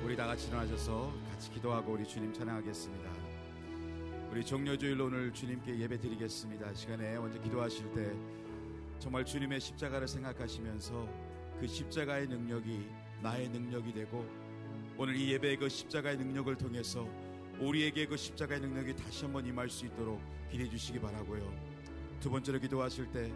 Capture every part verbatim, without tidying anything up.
우리 다 같이 일어나셔서 같이 기도하고 우리 주님 찬양하겠습니다. 우리 종려주일로 오늘 주님께 예배 드리겠습니다. 시간에 먼저 기도하실 때 정말 주님의 십자가를 생각하시면서 그 십자가의 능력이 나의 능력이 되고 오늘 이 예배의 그 십자가의 능력을 통해서 우리에게 그 십자가의 능력이 다시 한번 임할 수 있도록 기도해 주시기 바라고요. 두 번째로 기도하실 때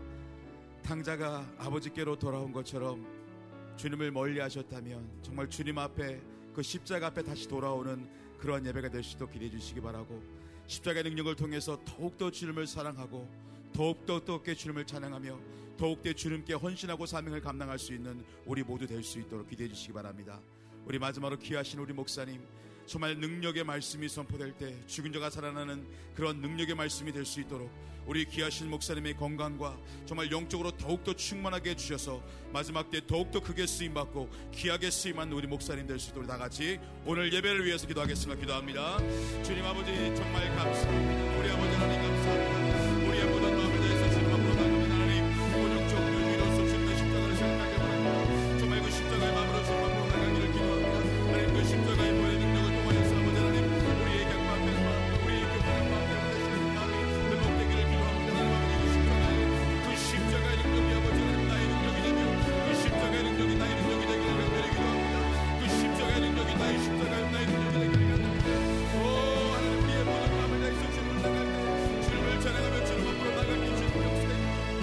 탕자가 아버지께로 돌아온 것처럼 주님을 멀리 하셨다면 정말 주님 앞에 그 십자가 앞에 다시 돌아오는 그러한 예배가 될 수 있도록 기도해 주시기 바라고, 십자가의 능력을 통해서 더욱더 주님을 사랑하고 더욱더 뜨겁게 주님을 찬양하며 더욱더 주님께 헌신하고 사명을 감당할 수 있는 우리 모두 될 수 있도록 기도해 주시기 바랍니다. 우리 마지막으로 귀하신 우리 목사님, 정말 능력의 말씀이 선포될 때 죽은 자가 살아나는 그런 능력의 말씀이 될 수 있도록 우리 귀하신 목사님의 건강과 정말 영적으로 더욱더 충만하게 해주셔서 마지막 때 더욱더 크게 쓰임받고 귀하게 쓰임한 우리 목사님 될 수 있도록 다 같이 오늘 예배를 위해서 기도하겠습니다. 기도합니다. 주님 아버지 정말 감사합니다. 우리 아버지 하나님 감사합니다. 우리의 모든 마음을 다해서 주님 앞으로 나가는 하나님, 오늘 종료주의로서 주님의 십자가를 생각하게 바랍니다. 정말 그 십자가의 마음으로 주님 앞으로 나가기를 기도합니다. 하나님 그 십자가의 보혈의 능력을 통하여서 아버지 하나님 우리의 경마하는 마음, 우리의 교만한 마음 때문에 되시는 마음이 회복되기를 기도합니다. 하나님 아버지 그 십자가의 그 십자가의 능력이 아버지 하나님 나의 능력이 되며 그 십자가의 능력이 나의 능력이 되기를 간절히 기도합니다. 그 십자가의 능력이 나의 십자가의 나의 능력이 되기를 간절히 오 하나님 우리의 모든 마음을 다해서 주님을 나갈 때 주님을 찬양하며 주님 앞으로 나갈 때 주님 역사에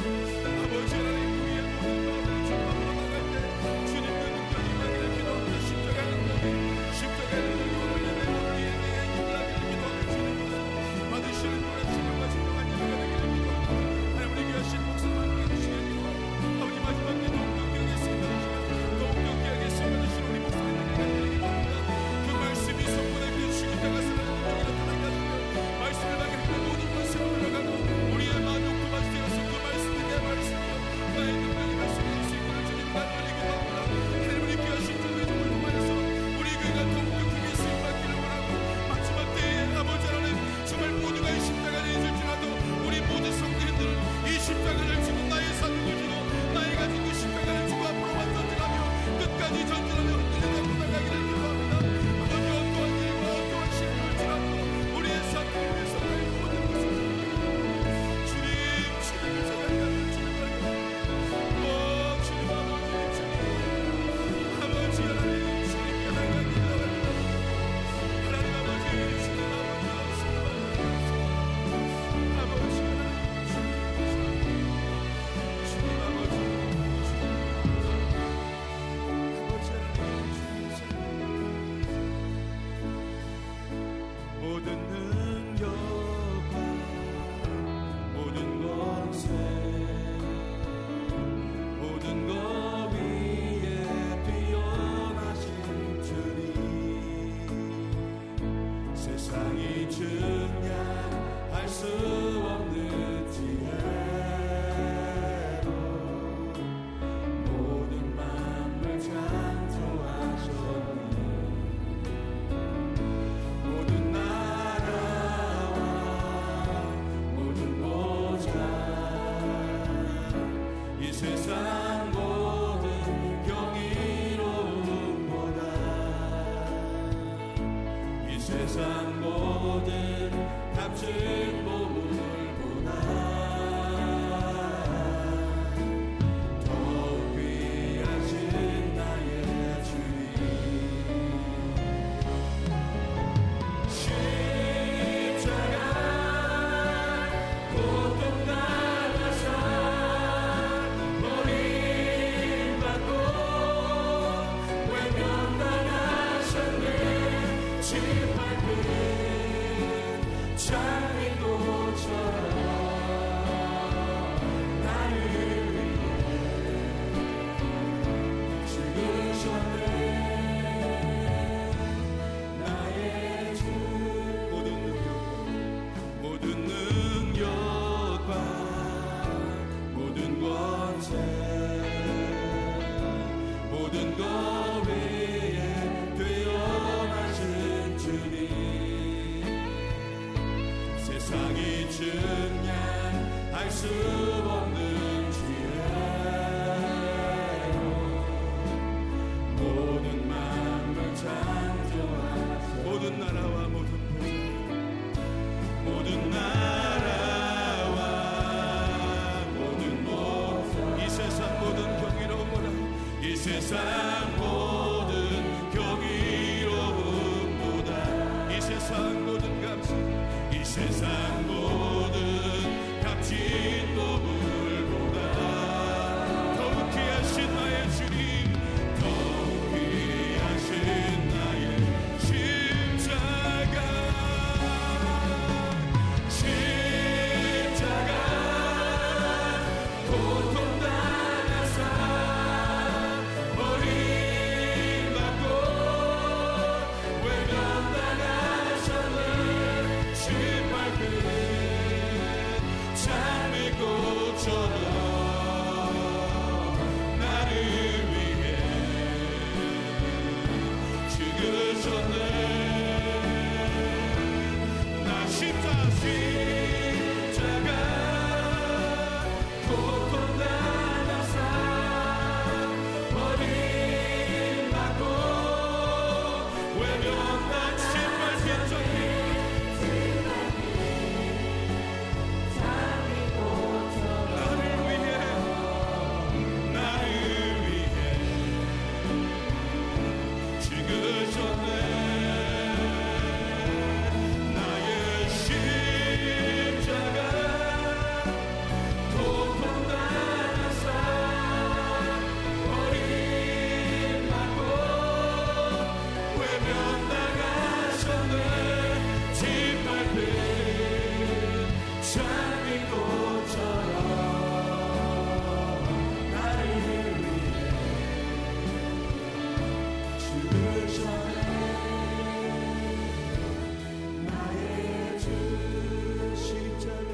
아버지 하나님 우리의 모든 마음을 주님 앞으로 나갈 때 주님의 능력이 임하기를 기도합니다. 십자가의 능력이 십자가의 능력이 오늘 우리에게 임하기를 기도하며 주님 받으시는 그런 신령과 진정한 예배가 되기를 기도합니다. 하나님 우리 귀하신 목사님 함께 해주시기를 기도합니다. 아버지 마지막 때 더욱더 귀하게 쓰임받으시며 더욱더 귀하게 쓰임받으시는 우리 목사님에게 간절히 기도합니다. 그 말씀이 선포될 때 죽은 자가 살아나는 능력이 나타나게 하시며 말씀을 받겠다 모든 것을 올라가고 우리의 마음 그 말씀에서 그 말씀이 내 말씀이요 나의 능력이 말씀해줄 수 있기를 주님 간절히 기도합니다. 하나님 우리 귀하신 주님의 종을 통하여서 우리 교회가 더욱더 크게 쓰임받기를 원하고 마지막 때에 아버지 하나님 정말 모두가 이 십자가를 잊을지라도 우리 모든 성도님들 이 십자가를 지고 나의 삶을 지고 나의 가진 그 십자가를 지고 앞으로만 전진하며 끝까지 전진하며 흔들려 잡고 나가기를 기도합니다. 아버지 어떠한 일과 어떠한 시련을 지나도 우리의 삶을 위해서 나의 모든 것을 주님 주님을 생각하며 주님을 오 주님 아버지 주님 아버지 하나님 주님께 나가기를 원합니다. 하나님 아버지 주님 아버지 아버지 하나님 주님 아버지 아버지 하나님 모든 능력과 모든 권세 모든 것 위에 뛰어나신 주님 세상이 증량할 수 없는 지혜로 모든 만물 창조하셨니 모든 나라와 모든 보좌 이 세상 모든 경이로움보다 이 세상 모든 값진 보물보다 더욱 귀하신 나의 주님 십자가 고통 당하사 버림받고 외면당하셨네 짓밟힌 장미꽃처럼 나를 위해 죽으셨네 나의 주 모든 능력 모든 능력과 모든 권세 모든 것 위에 뛰어나신 주님 세상이 증량할 수 없는 지혜로 모든 만물 창 세상 모든 경이로움보다 이 세상 모든 값이 이 세상 모든 값진 보물보다 더욱 귀하신 나의 주님 더욱 귀하신 나의 십자가 십자가 고통당하사 버림받고 외면당하셨네 짓밟힌 장미꽃처럼 나를 위해 죽으셨네 나 십자가 십자가 고통당하사 버림받고 외면당 짓밟힌 저기 나를 위해 나를 위해 죽으셨네 나의 십자가 고통당하사 버림받고 외면당하셨네 짓밟힌 장미꽃처럼 나를 위해 죽으셨네 나의 주 십자가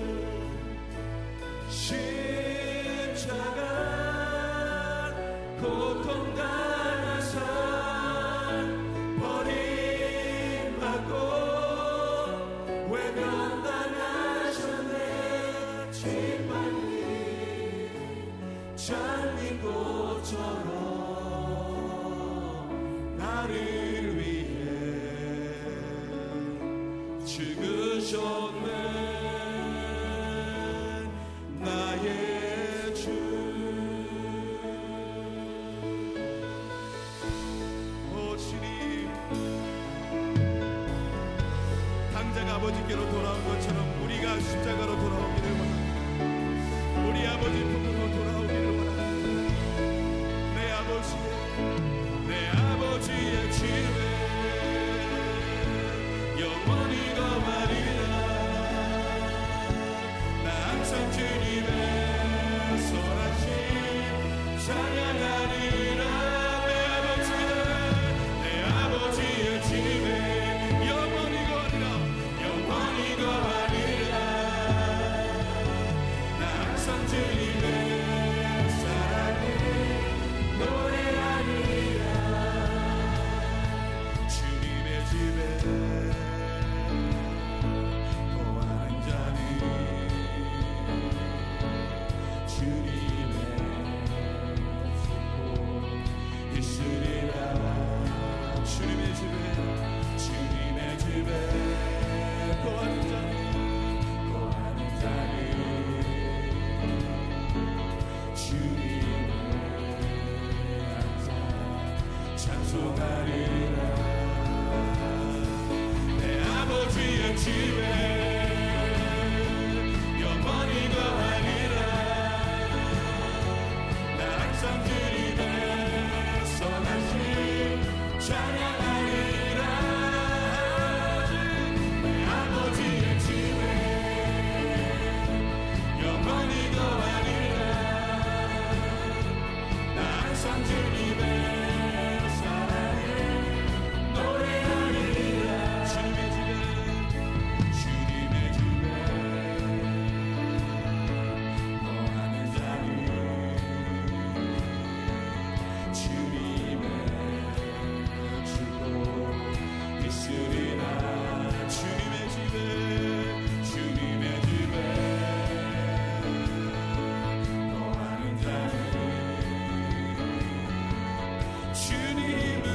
십자가 고통당하사 버림받고 외면당하셨네 짓밟힌 장미꽃처럼 나를 위해 죽으셨네 나의 주 오 주님 당장 아버지께로 돌아온 것처럼 우리가 십자가로 돌아오기를 원합니다 우리 아버지 품으로 돌아오기를 원합니다 내 아버지의 내 아버지의 집에 영원히 거하리라 나 항상 주님의 선하심 찬양하리라 내 아버지의 내 아버지의 집에 영원히 거하리라 영원히 거하리라 나 항상 주님의 사랑을 노래하리라 주님의 집에 거하는 자는 주님의 support 있으리라 주님의 집에 주님의 집에 거하는 자는 거하는 자는 주님을 항상 찬송하리라 내 아버지의 집에 영원히 거하리라 나 항상 주님의 선하심 찬양하리라 내 아버지의 집에 영원히 거하리라 나 항상 주님의 사랑을 노래하리라 주님의 집에 주님의 집에 거하는 자는 주님의 축복 있으리라 주님의 집에 주님의 집에 거하는 자는 주님을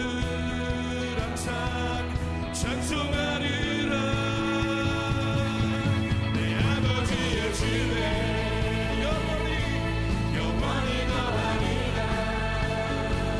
항상 찬송하리라 내 아버지의 집에 영원히 영원히 거하리라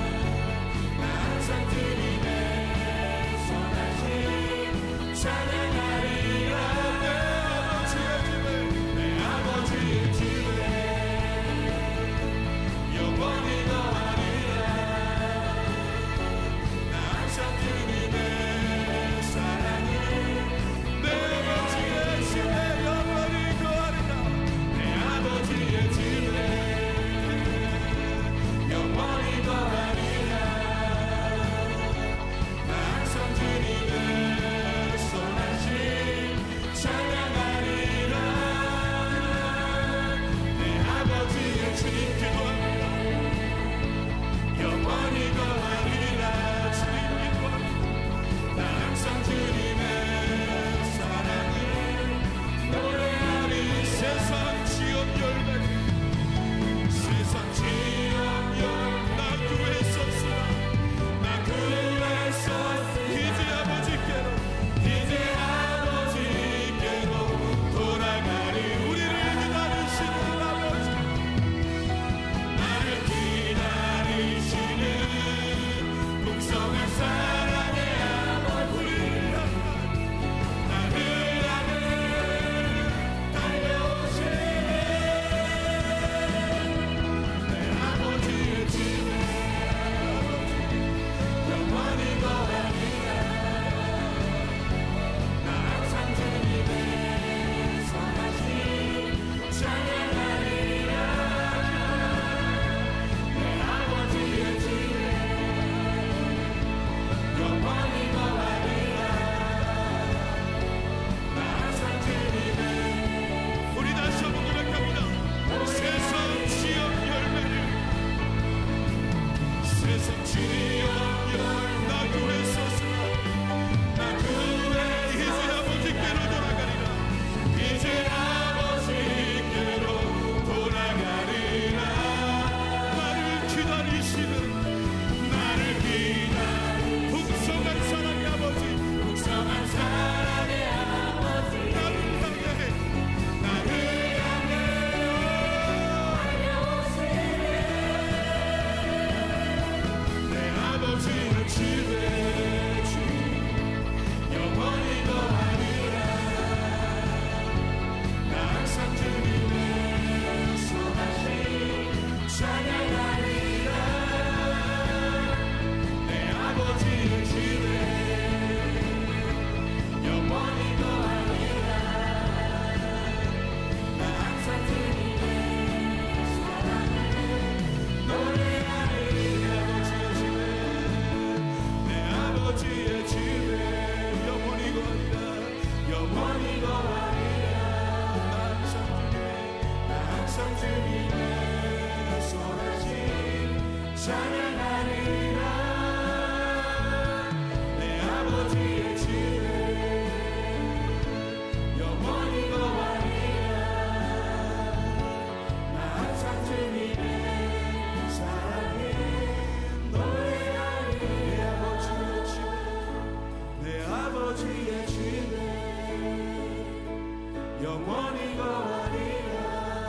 영원히 거하리라.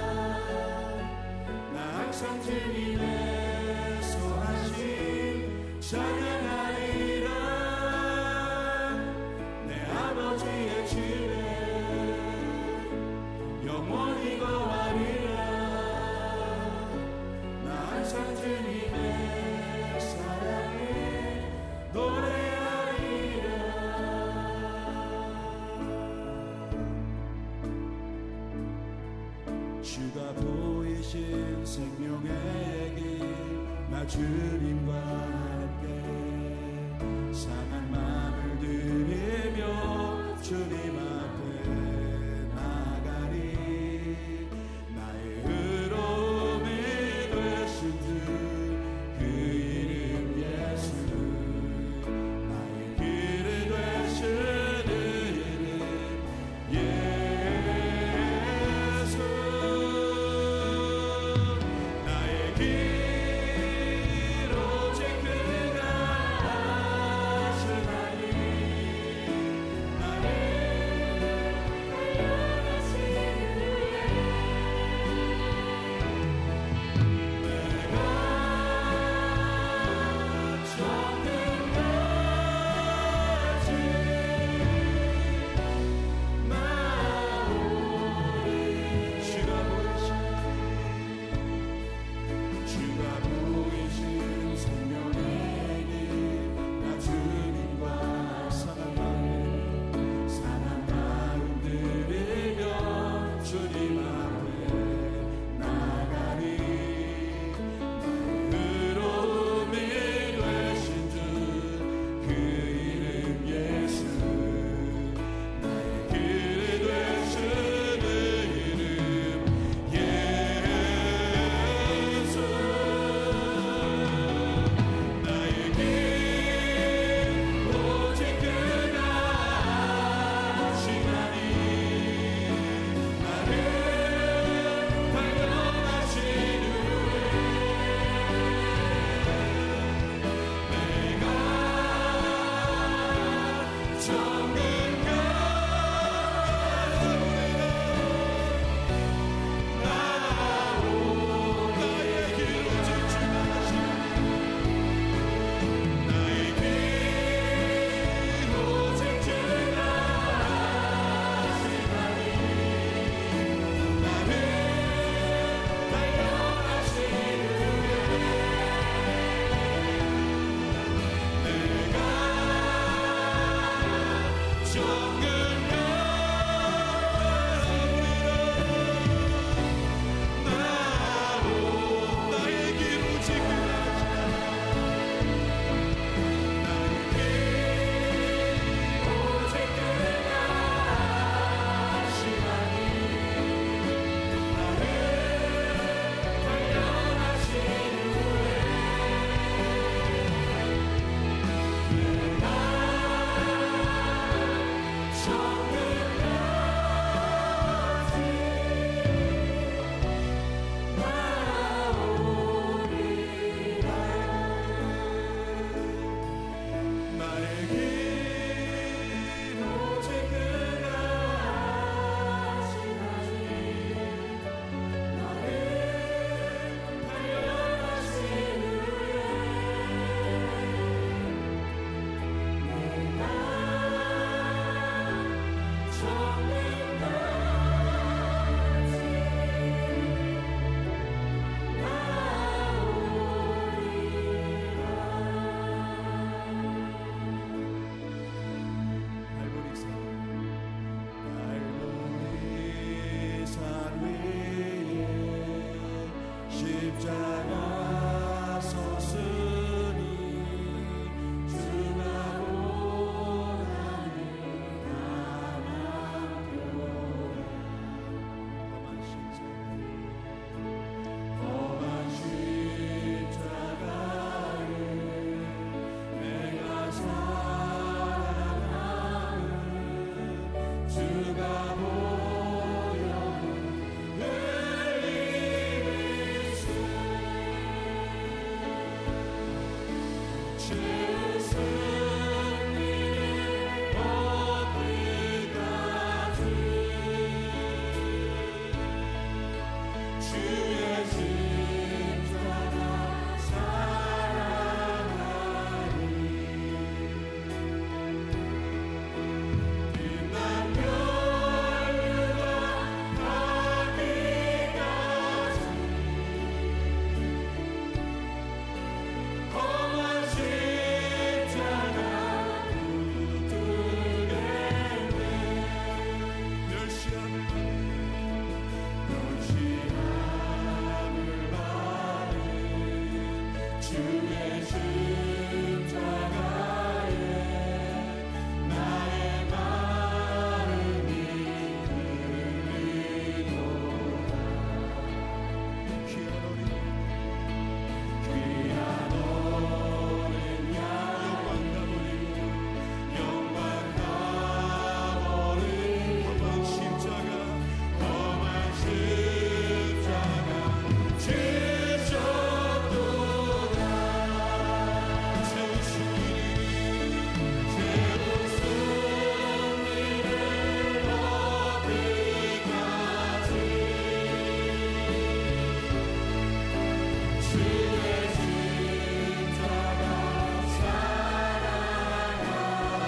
나 항상 주님의 선하심 찬양하리라. 내 아버지의 집에 영원히 거하리라. 나 항상 주님의 사랑에 노래하리라. 주가 보이신 생명의 길, 나 주님과 함께 상한 마음을 들이며 주님 앞에 나가리. 나의 의로움이 되신 주 그 이름 예수. 나의 길이 되신 이름 예수. 나의 길 오직 그가 하시나니. 나를 달려가신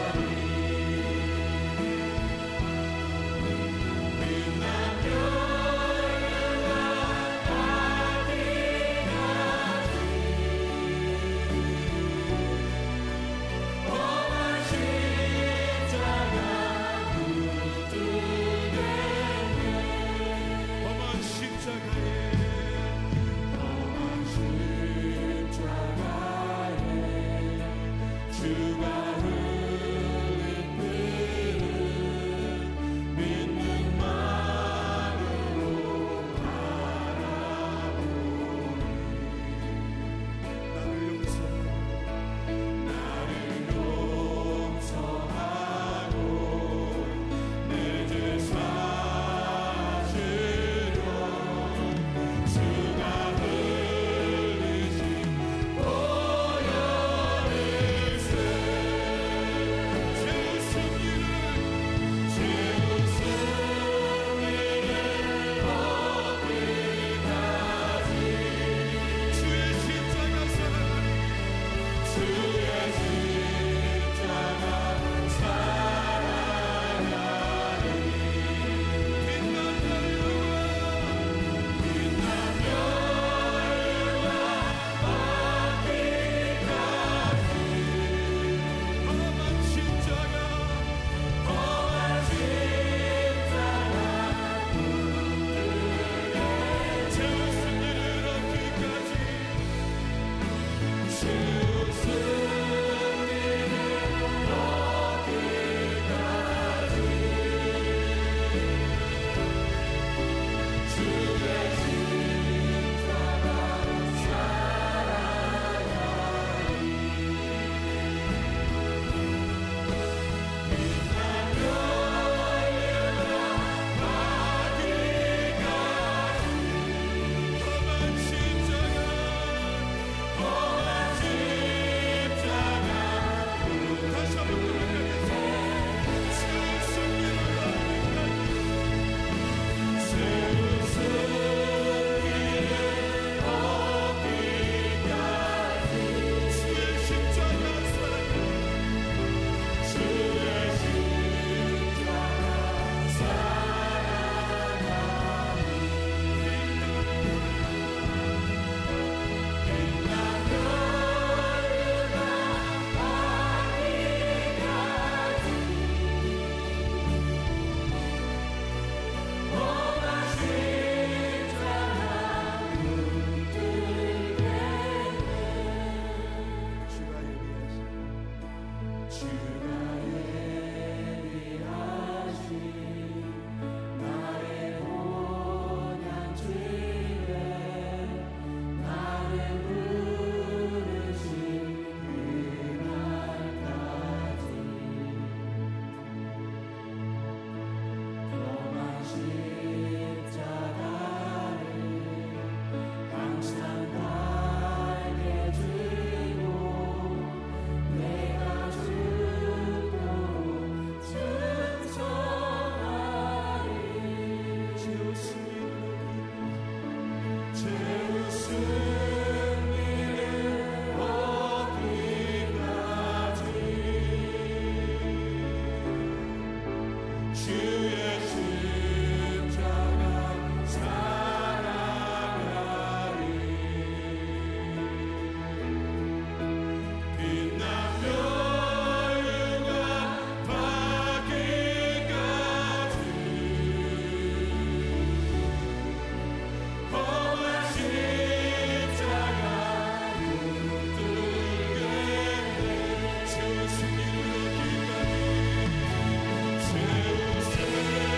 주의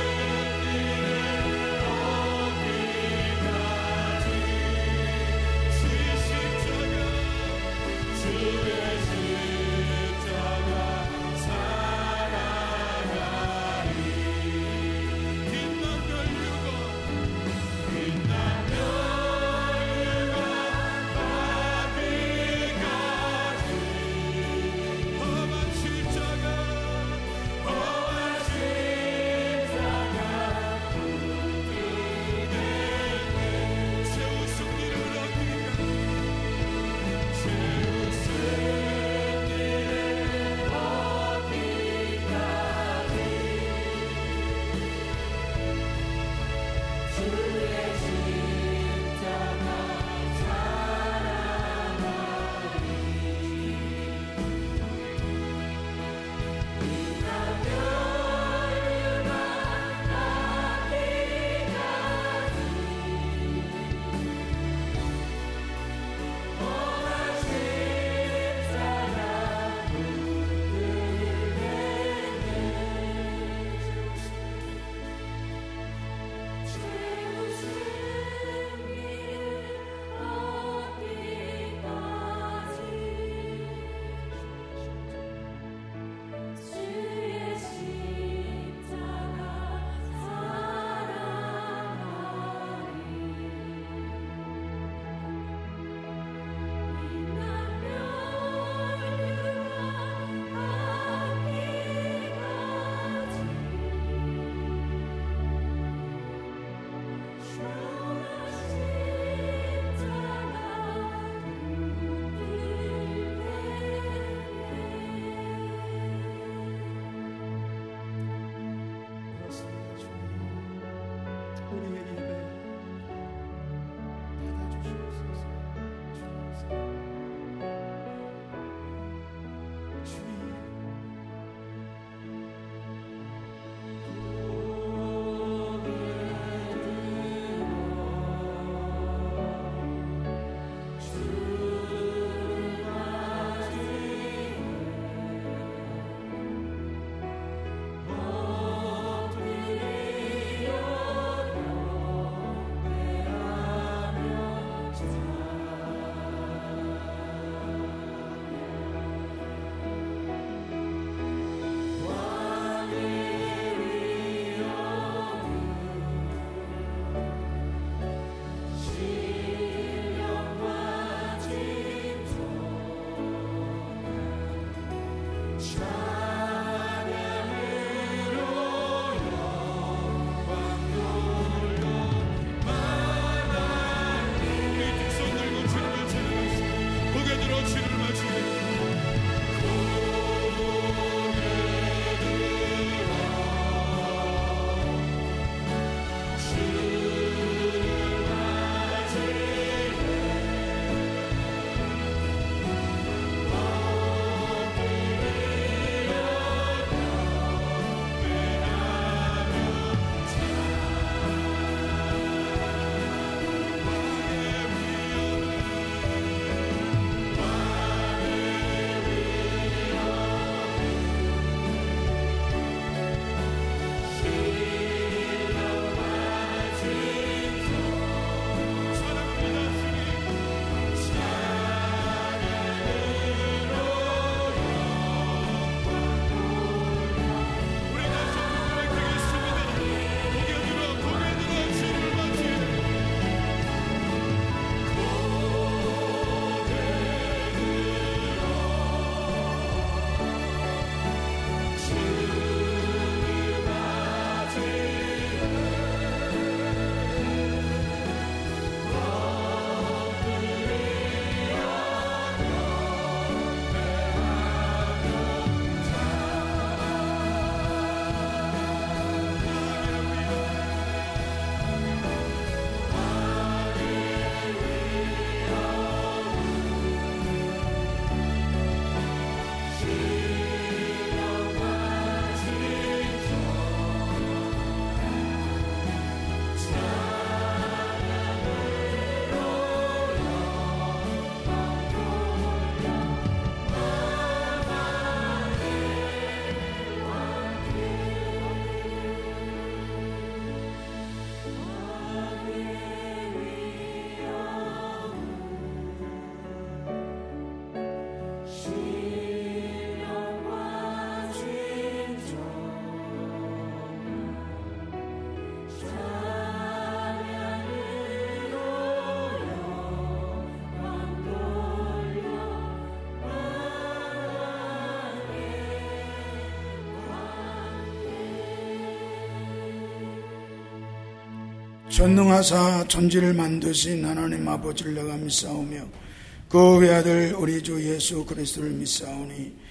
전능하사 천지를 만드신 하나님 아버지를 내가 믿사오며 그 외아들 우리 주 예수 그리스도를 믿사오니